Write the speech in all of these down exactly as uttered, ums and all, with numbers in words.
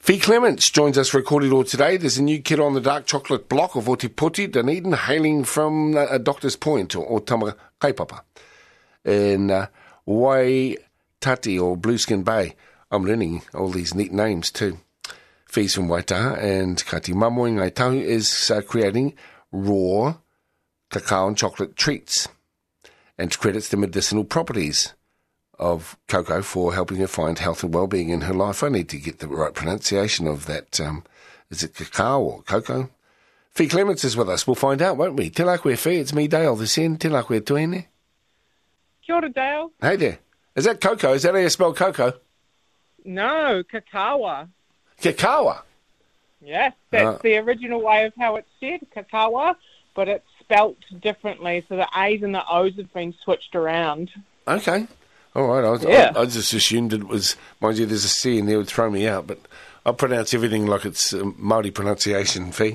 Fee Clements joins us for a kōrero today. There's a new kid on the dark chocolate block of Ōtepoti, Dunedin, hailing from uh, Doctor's Point, or, or Tama Kaipapa, in uh, Waitati, or Blueskin Bay. I'm learning all these neat names too. Fee's from Waitaha, and Kati Mamoe Ngai Tahu is uh, creating raw cacao and chocolate treats, and credits the medicinal properties of cocoa for helping her find health and well-being in her life. I need to get the right pronunciation of that. Um, is it cacao or cocoa? Fee Clements is with us. We'll find out, won't we? Te la koe, Fee. It's me, Dale, this end. Te la koe tuene. Kia ora, Dale. Hey there. Is that cocoa? Is that how you spell cocoa? No, cacao. Cacao? Yes, that's Uh, the original way of how it's said, cacao, but it's spelt differently, so the A's and the O's have been switched around. Okay. All right, I, was, Yeah. I, I just assumed it was, mind you, there's a C in there, it would throw me out, but I pronounce everything like it's um, Māori pronunciation, Fee.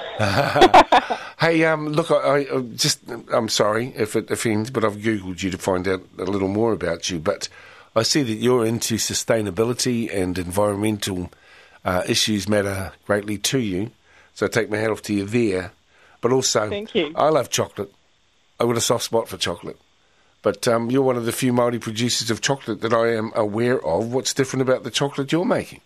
Hey, um, look, I, I just, I'm sorry if it offends, but I've Googled you to find out a little more about you, but I see that you're into sustainability and environmental uh, issues matter greatly to you, so I take my hat off to you there, but also, Thank you. I love chocolate. I've got a soft spot for chocolate. But um, you're one of the few Māori producers of chocolate that I am aware of. What's different about the chocolate you're making?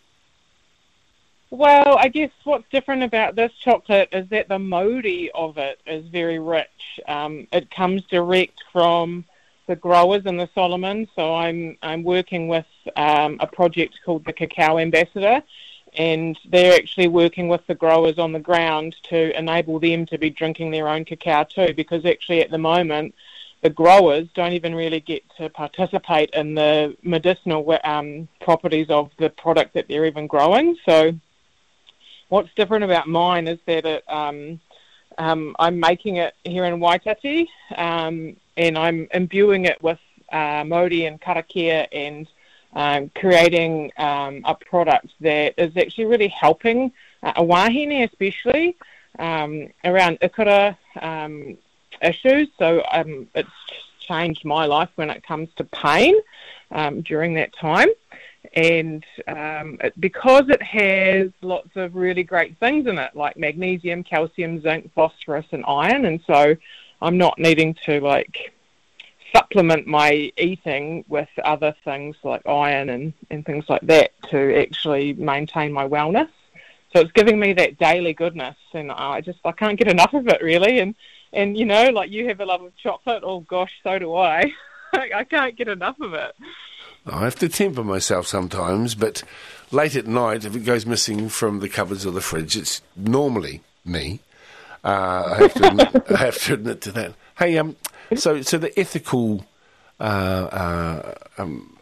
Well, I guess what's different about this chocolate is that the mauri of it is very rich. Um, it comes direct from the growers in the Solomon, so I'm I'm working with um, a project called the Cacao Ambassador, and they're actually working with the growers on the ground to enable them to be drinking their own cacao too, because actually at the moment the growers don't even really get to participate in the medicinal um, properties of the product that they're even growing. So what's different about mine is that it, um, um, I'm making it here in Waitati, um, and I'm imbuing it with uh, mauri and karakia, and um, creating um, a product that is actually really helping uh, a wahine, especially um, around ikura um, issues. So um, it's changed my life when it comes to pain um, during that time. And um, it, because it has lots of really great things in it, like magnesium, calcium, zinc, phosphorus, and iron, and so I'm not needing to like supplement my eating with other things like iron and, and things like that to actually maintain my wellness. So it's giving me that daily goodness, and I just I can't get enough of it, really. And and you know, like you have a love of chocolate. Oh gosh, so do I. I can't get enough of it. I have to temper myself sometimes, but late at night, if it goes missing from the cupboards or the fridge, it's normally me. Uh, I have to admit, I have to admit to that. Hey, um, so so the ethical uh, uh, um,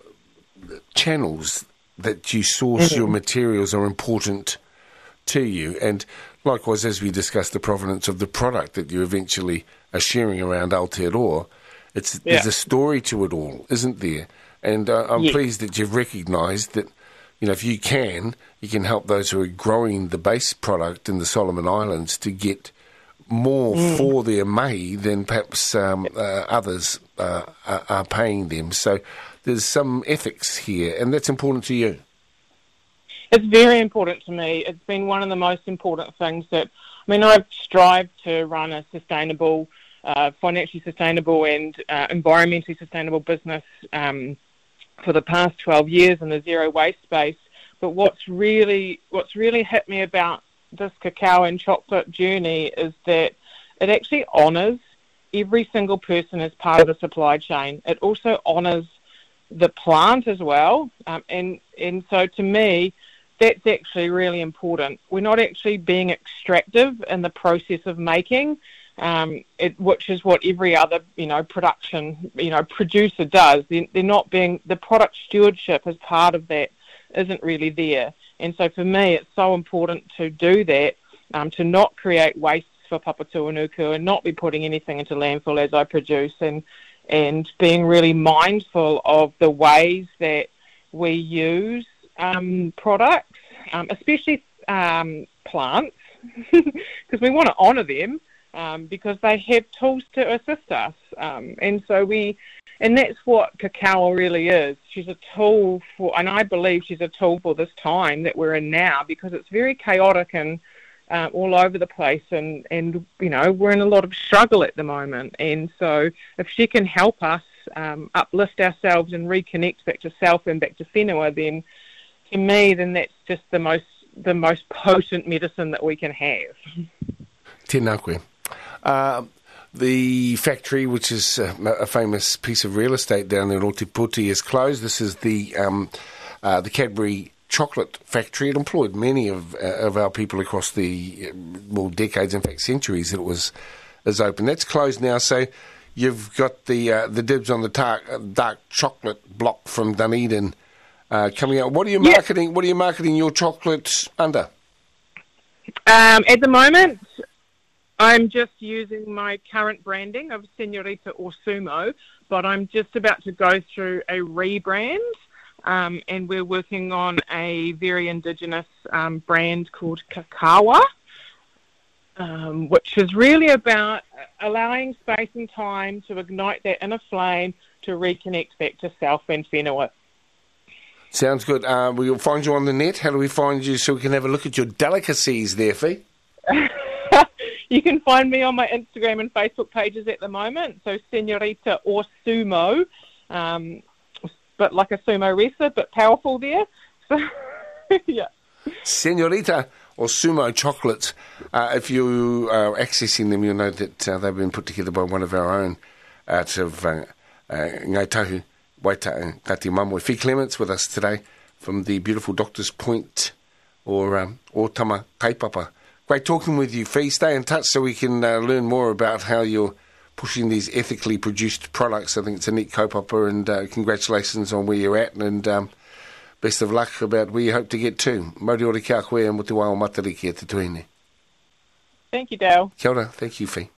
channels that you source mm-hmm. your materials are important to you, and likewise, as we discussed, the provenance of the product that you eventually are sharing around Aotearoa, it's yeah. there's a story to it all, isn't there? And uh, I'm yeah. pleased that you've recognised that, you know, if you can, you can help those who are growing the base product in the Solomon Islands to get more mm. for their mahi than perhaps um, uh, others uh, are, are paying them. So there's some ethics here, and that's important to you. It's very important to me. It's been one of the most important things that, I mean, I've strived to run a sustainable, uh, financially sustainable and uh, environmentally sustainable business um, for the past twelve years in the zero waste space. But what's really, what's really hit me about this cacao and chocolate journey is that it actually honours every single person as part of the supply chain. It also honours the plant as well. Um, and, and so to me, that's actually really important. We're not actually being extractive in the process of making, um, it, which is what every other, you know, production, you know, producer does. They're, they're not being, the product stewardship as part of that isn't really there. And so for me, it's so important to do that, um, to not create waste for Papatūānuku and not be putting anything into landfill as I produce, and and being really mindful of the ways that we use um, products, um, especially um, plants, because we want to honour them. um, because they have tools to assist us. Um, and so we, and that's what Cacao really is. She's a tool for, and I believe she's a tool for this time that we're in now, because it's very chaotic and uh, all over the place, and, and, you know, we're in a lot of struggle at the moment. And so if she can help us um, uplift ourselves and reconnect back to self and back to whenua, then to me, then that's just the most the most potent medicine that we can have. Tēnā koe. Uh, the factory, which is a, a famous piece of real estate down there in Ōtepoti, is closed. This is the um, uh, the Cadbury chocolate factory. It employed many of uh, of our people across the uh, well decades, in fact centuries. That it was is open. That's closed now. So you've got the uh, the dibs on the tar- dark chocolate block from Dunedin uh, coming out. What are you marketing? Yeah. What are you marketing your chocolate under? Um, at the moment, I'm just using my current branding of Senorita or Sumo, but I'm just about to go through a rebrand, um, and we're working on a very indigenous um, brand called Kakawa, um, which is really about allowing space and time to ignite that inner flame to reconnect back to self and whenua. Sounds good. Uh, we'll find you on the net. How do we find you so we can have a look at your delicacies there, Fee? You can find me on my Instagram and Facebook pages at the moment, so Senorita or Sumo, um, but like a sumo wrestler, but powerful there. So, yeah. Senorita or Sumo chocolates. Uh, if you are accessing them, you'll know that uh, they've been put together by one of our own out of uh, uh, Ngai Tahu, Waita, Tati Mamoi. Fee Clements with us today from the beautiful Doctor's Point or um, Otama Kaipapa. Great talking with you, Fee. Stay in touch so we can uh, learn more about how you're pushing these ethically produced products. I think it's a neat kaupapa, and uh, congratulations on where you're at, and um, best of luck about where you hope to get to. Mauri ori kia koe mo te wā o matariki e te tuine. Thank you, Dale. Kia ora. Thank you, Fee.